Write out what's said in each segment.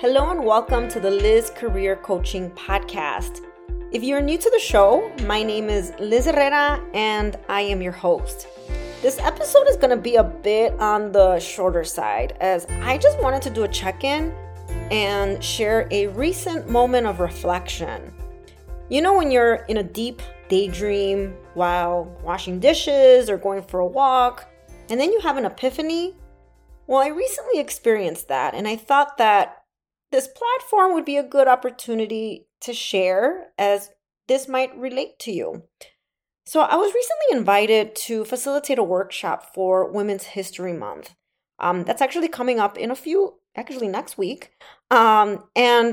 Hello and welcome to the Liz Career Coaching Podcast. If you're new to the show, my name is Liz Herrera and I am your host. This episode is going to be a bit on the shorter side as I just wanted to do a check-in and share a recent moment of reflection. You know, when you're in a deep daydream while washing dishes or going for a walk, and then you have an epiphany? Well, I recently experienced that, and I thought that this platform would be a good opportunity to share as this might relate to you. So I was recently invited to facilitate a workshop for Women's History Month. That's actually coming up in next week. And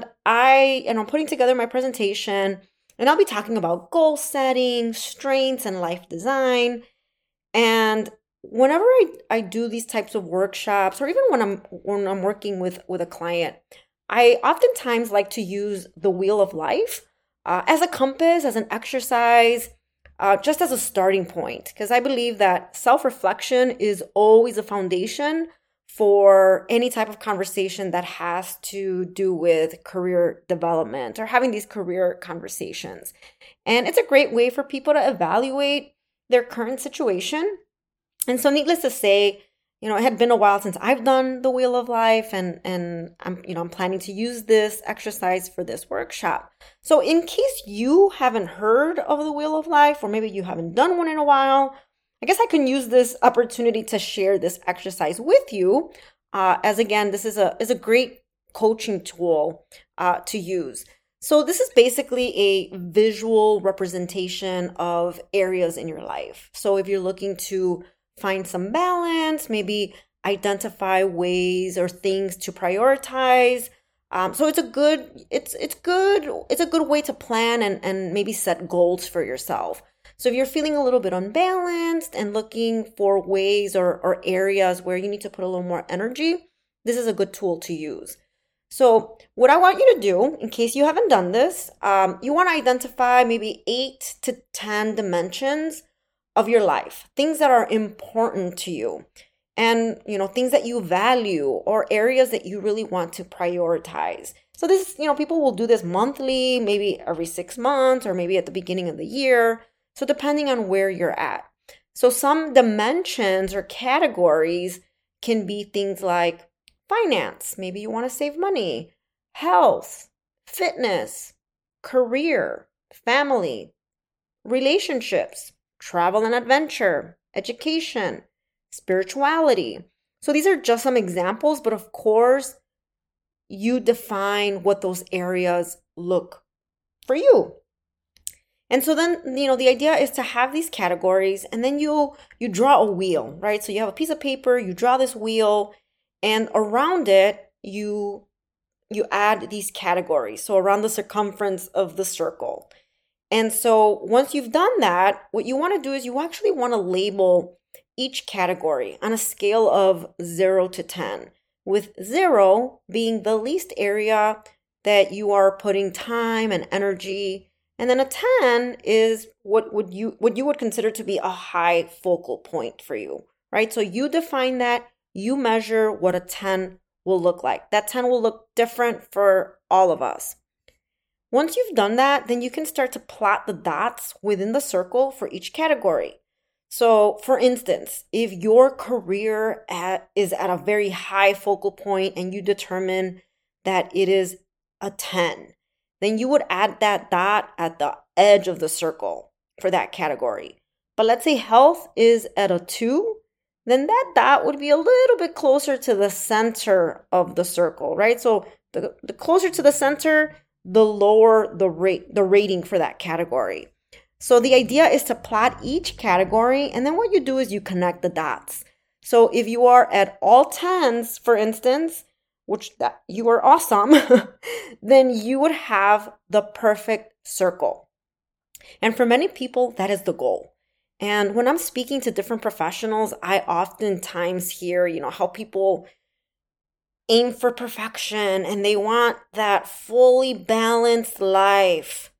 I'm putting together my presentation, and I'll be talking about goal setting, strengths, and life design. And whenever I do these types of workshops, or even when I'm working with a client, I oftentimes like to use the wheel of life as a compass, as an exercise, just as a starting point, because I believe that self-reflection is always a foundation for any type of conversation that has to do with career development or having these career conversations. And it's a great way for people to evaluate their current situation. And so needless to say, it had been a while since I've done the Wheel of Life, and I'm planning to use this exercise for this workshop. So in case you haven't heard of the Wheel of Life, or maybe you haven't done one in a while, I guess I can use this opportunity to share this exercise with you, as again, this is a great coaching tool to use. So this is basically a visual representation of areas in your life. So if you're looking to find some balance, maybe identify ways or things to prioritize. So it's a good way to plan and maybe set goals for yourself. So if you're feeling a little bit unbalanced and looking for ways or areas where you need to put a little more energy, this is a good tool to use. So what I want you to do, in case you haven't done this, you want to identify maybe 8 to 10 dimensions of your life, things that are important to you, and things that you value or areas that you really want to prioritize. So this, people will do this monthly, maybe every 6 months, or maybe at the beginning of the year. So depending on where you're at. So some dimensions or categories can be things like finance. Maybe you want to save money, health, fitness, career, family, relationships, travel and adventure, education, spirituality. So these are just some examples, but of course, you define what those areas look for you. And so then, the idea is to have these categories, and then you draw a wheel, right? So you have a piece of paper, you draw this wheel, and around it, you add these categories. So around the circumference of the circle. And so once you've done that, what you want to do is you actually want to label each category on a scale of 0 to 10, with 0 being the least area that you are putting time and energy. And then a 10 is what you would consider to be a high focal point for you, right? So you define that, you measure what a 10 will look like. That 10 will look different for all of us. Once you've done that, then you can start to plot the dots within the circle for each category. So for instance, if your career is at a very high focal point and you determine that it is a 10, then you would add that dot at the edge of the circle for that category. But let's say health is at a 2, then that dot would be a little bit closer to the center of the circle, right? So the closer to the center, the lower the rating for that category. So the idea is to plot each category, and then what you do is you connect the dots. So if you are at all 10s, for instance, that you are awesome, then you would have the perfect circle. And for many people, that is the goal. And when I'm speaking to different professionals, I oftentimes hear, how people aim for perfection and they want that fully balanced life.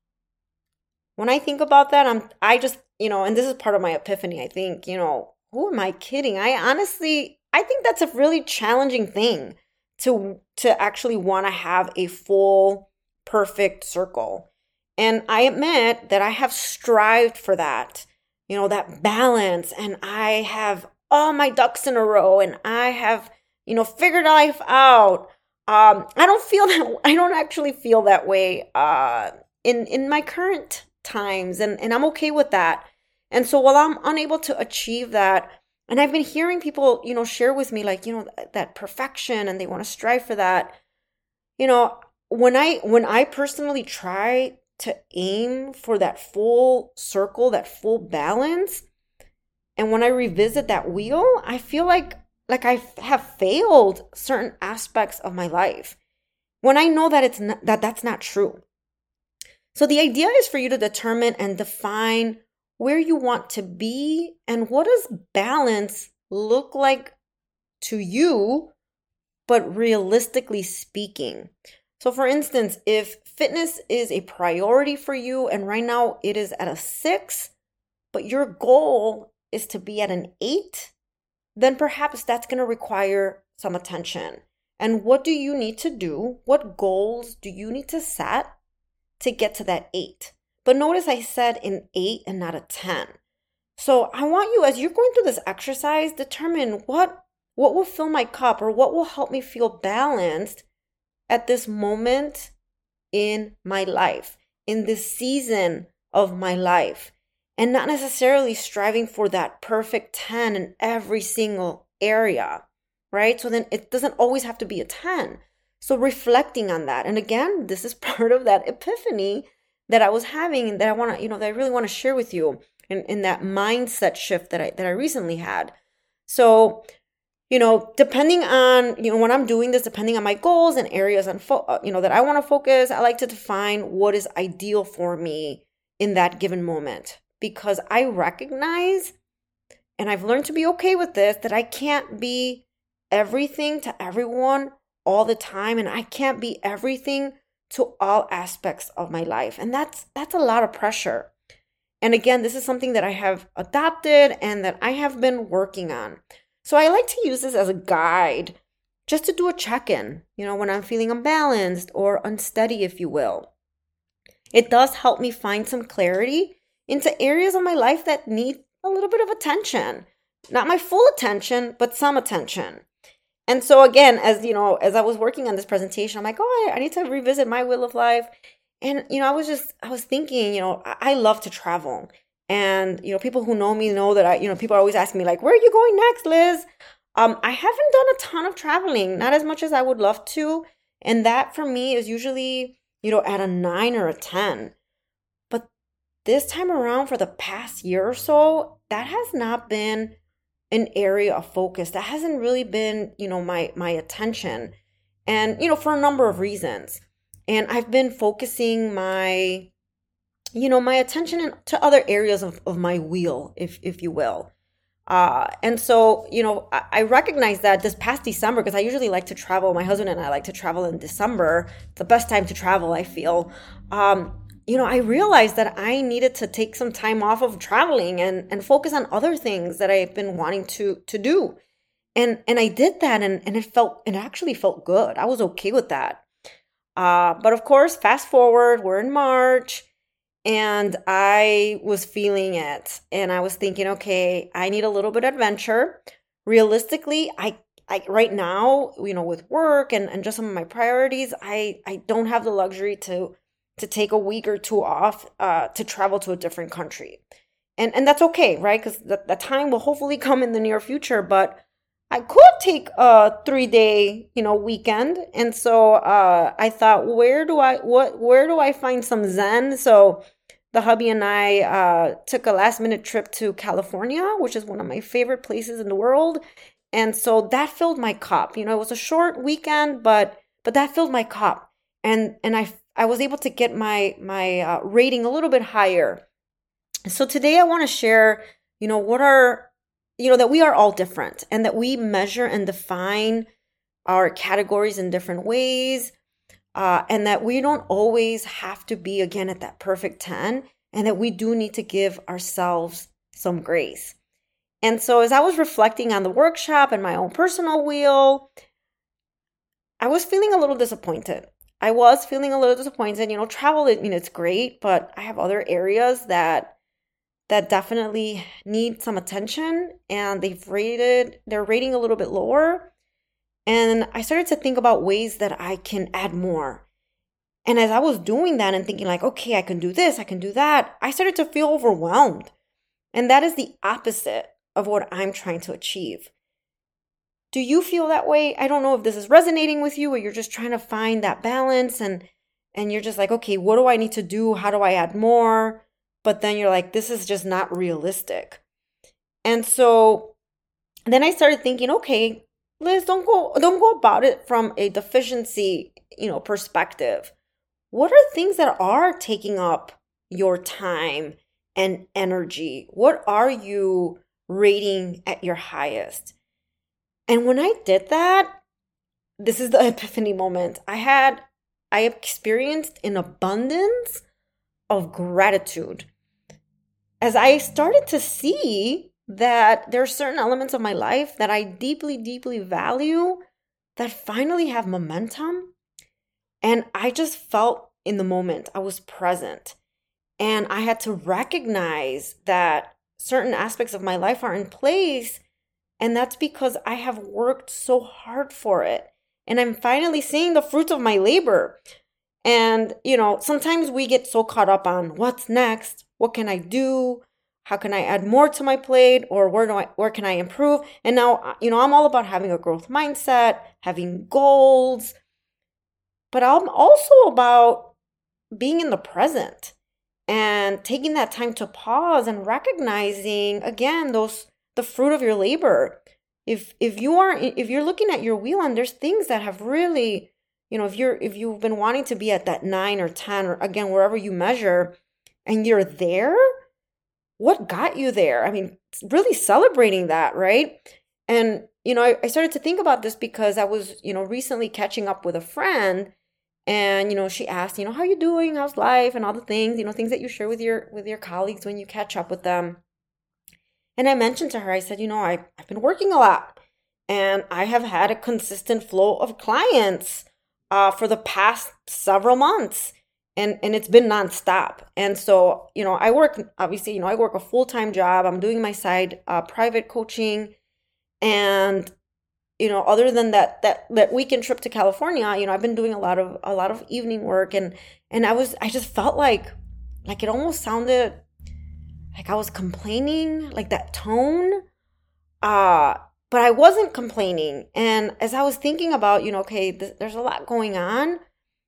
When I think about that, I just, and this is part of my epiphany, I think, who am I kidding? I think that's a really challenging thing to actually want to have a full perfect circle. And I admit that I have strived for that, that balance, and I have all my ducks in a row, and I have, figured life out. I don't actually feel that way in my current times, and I'm okay with that. And so while I'm unable to achieve that, and I've been hearing people, share with me like, that perfection, and they want to strive for that. When I personally try to aim for that full circle, that full balance, and when I revisit that wheel, I feel like I have failed certain aspects of my life when I know that that's not true. So the idea is for you to determine and define where you want to be and what does balance look like to you, but realistically speaking. So for instance, if fitness is a priority for you and right now it is at a 6, but your goal is to be at an 8, then perhaps that's going to require some attention. And what do you need to do? What goals do you need to set to get to that 8? But notice I said an 8 and not a 10. So I want you, as you're going through this exercise, determine what will fill my cup or what will help me feel balanced at this moment in my life, in this season of my life, and not necessarily striving for that perfect 10 in every single area, right? So then it doesn't always have to be a 10. So reflecting on that. And again, this is part of that epiphany that I was having that I want to, that I really want to share with you in that mindset shift that I recently had. So, depending on, when I'm doing this, depending on my goals and areas that I want to focus, I like to define what is ideal for me in that given moment, because I recognize, and I've learned to be okay with this, that I can't be everything to everyone all the time, and I can't be everything to all aspects of my life. And that's a lot of pressure. And again, this is something that I have adopted and that I have been working on. So I like to use this as a guide just to do a check-in, when I'm feeling unbalanced or unsteady, if you will. It does help me find some clarity into areas of my life that need a little bit of attention. Not my full attention, but some attention. And so again, as I was working on this presentation, I'm like, I need to revisit my wheel of life. And, I was thinking, I love to travel. And, people who know me know that people are always asking me like, where are you going next, Liz? I haven't done a ton of traveling, not as much as I would love to. And that for me is usually, at a 9 or a 10. But this time around for the past year or so, that has not been an area of focus. That hasn't really been, my attention. And, for a number of reasons. And I've been focusing my attention to other areas of my wheel, if you will. And so, I recognize that this past December, because I usually like to travel, my husband and I like to travel in December. It's the best time to travel, I feel. I realized that I needed to take some time off of traveling and focus on other things that I've been wanting to do. And I did that, and it actually felt good. I was okay with that. But of course, fast forward, we're in March, and I was feeling it. And I was thinking, okay, I need a little bit of adventure. Realistically, I right now, with work and just some of my priorities, I don't have the luxury to take a week or two off to travel to a different country. And that's okay, right? Because the time will hopefully come in the near future, but I could take a 3-day, weekend. And so I thought, where do I find some Zen? So the hubby and I took a last minute trip to California, which is one of my favorite places in the world. And so that filled my cup. It was a short weekend, but that filled my cup. And I was able to get my rating a little bit higher. So today I want to share, that we are all different and that we measure and define our categories in different ways, and that we don't always have to be, again, at that perfect 10, and that we do need to give ourselves some grace. And so as I was reflecting on the workshop and my own personal wheel, I was feeling a little disappointed. Travel, it's great, but I have other areas that definitely need some attention, and they're rating a little bit lower. And I started to think about ways that I can add more. And as I was doing that and thinking like, okay, I can do this, I can do that, I started to feel overwhelmed. And that is the opposite of what I'm trying to achieve. Do you feel that way? I don't know if this is resonating with you, or you're just trying to find that balance and you're just like, okay, what do I need to do? How do I add more? But then you're like, this is just not realistic. And so then I started thinking, okay, Liz, don't go about it from a deficiency, perspective. What are things that are taking up your time and energy? What are you rating at your highest? And when I did that, this is the epiphany moment. I experienced an abundance of gratitude as I started to see that there are certain elements of my life that I deeply, deeply value that finally have momentum. And I just felt in the moment, I was present. And I had to recognize that certain aspects of my life are in place. And that's because I have worked so hard for it. And I'm finally seeing the fruits of my labor. And, sometimes we get so caught up on what's next, what can I do, how can I add more to my plate, or where can I improve? And now, I'm all about having a growth mindset, having goals, but I'm also about being in the present and taking that time to pause and recognizing, again, the fruit of your labor. If you're looking at your wheel and there's things that have really, if you've been wanting to be at that 9 or 10, or again, wherever you measure, and you're there, what got you there? I mean, really celebrating that, right? And, I started to think about this because I was, recently catching up with a friend, and, she asked, how you doing? How's life? And all the things, things that you share with your colleagues when you catch up with them. And I mentioned to her, I said, I've been working a lot, and I have had a consistent flow of clients for the past several months. And it's been nonstop. And so, I work a full-time job. I'm doing my side private coaching. And, other than that weekend trip to California, I've been doing a lot of evening work. And I just felt like it almost sounded like I was complaining, like that tone. But I wasn't complaining. And as I was thinking about, okay, there's a lot going on,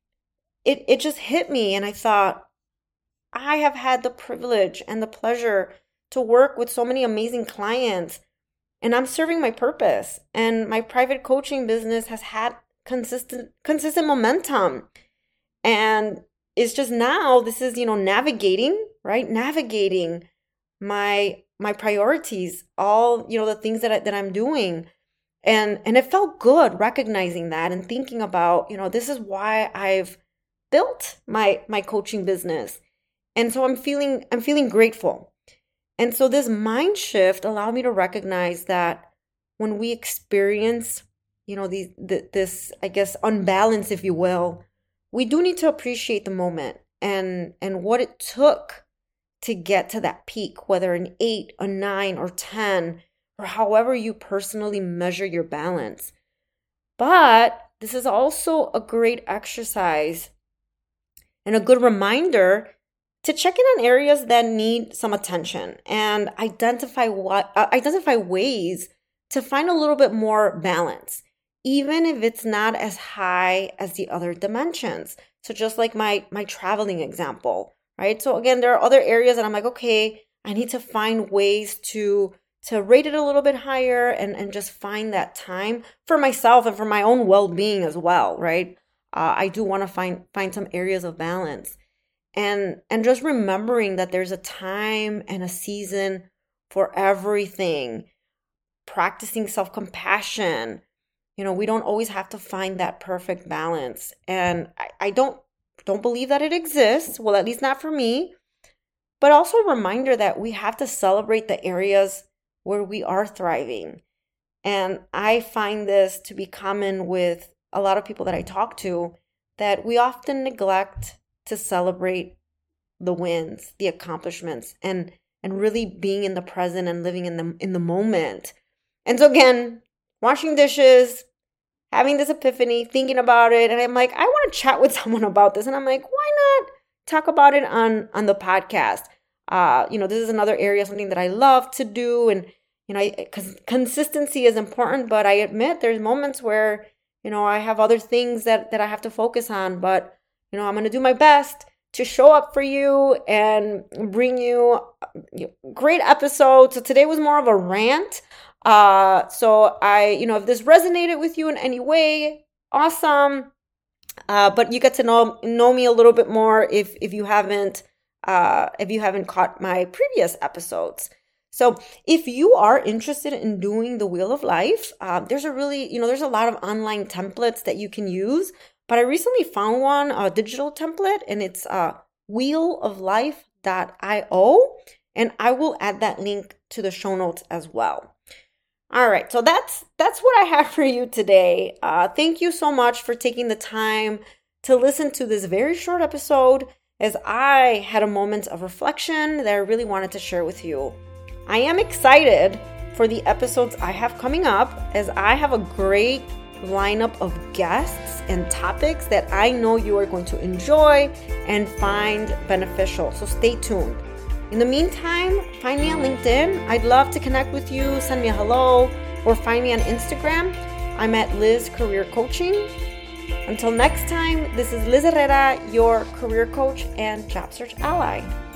it just hit me. And I thought, I have had the privilege and the pleasure to work with so many amazing clients, and I'm serving my purpose. And my private coaching business has had consistent momentum. And it's just now, this is, navigating, right? Navigating my priorities, all, the things that I'm doing. And it felt good recognizing that and thinking about, this is why I've built my coaching business. And so I'm feeling grateful. And so this mind shift allowed me to recognize that when we experience, this, I guess, unbalance, if you will, we do need to appreciate the moment and what it took to get to that peak, whether an 8, a 9, or 10, or however you personally measure your balance. But this is also a great exercise and a good reminder to check in on areas that need some attention and identify ways to find a little bit more balance, even if it's not as high as the other dimensions. So just like my traveling example, right? So again, there are other areas that I'm like, okay, I need to find ways to rate it a little bit higher and just find that time for myself and for my own well-being as well, right? I do want to find some areas of balance, and just remembering that there's a time and a season for everything. Practicing self-compassion. We don't always have to find that perfect balance, and I don't believe that it exists. Well, at least not for me. But also a reminder that we have to celebrate the areas where we are thriving. And I find this to be common with a lot of people that I talk to that we often neglect to celebrate the wins, the accomplishments, and really being in the present and living in the moment. And so again, washing dishes, having this epiphany, thinking about it, and I'm like, I want to chat with someone about this. And I'm like, why not talk about it on the podcast? This is another area, something that I love to do. And, because consistency is important, but I admit there's moments where, I have other things that I have to focus on. But, I'm going to do my best to show up for you and bring you great episodes. So today was more of a rant. So if this resonated with you in any way, awesome. But you get to know me a little bit more if you haven't caught my previous episodes. So if you are interested in doing the Wheel of Life, there's a lot of online templates that you can use, but I recently found one, a digital template, and it's wheeloflife.io, and I will add that link to the show notes as well. All right, so that's what I have for you today. Thank you so much for taking the time to listen to this very short episode, as I had a moment of reflection that I really wanted to share with you. I am excited for the episodes I have coming up, as I have a great lineup of guests and topics that I know you are going to enjoy and find beneficial. So stay tuned. In the meantime, find me on LinkedIn. I'd love to connect with you, send me a hello, or find me on Instagram. I'm at Liz Career Coaching. Until next time, this is Liz Herrera, your career coach and job search ally.